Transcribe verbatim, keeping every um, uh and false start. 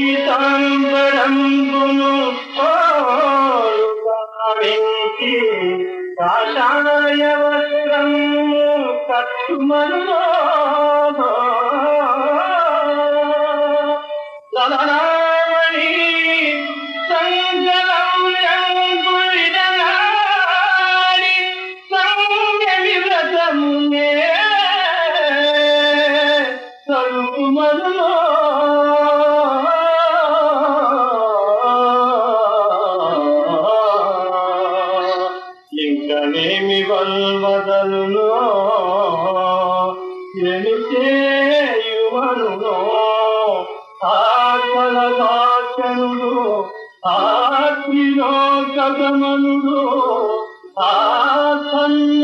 పీతాంబరంబును భావించి కాషాయ వస్త్రము కట్టుమను లలనామణి సంజలములంబుడిదనాడి సంయమి వ్రతమునే సరుకుమను ఇంకనేమి వల్వదలునో ఏమి చేయుమనునో ఆత్మల దాక్షణుడు ఆత్మిలో కథమనుడు ఆ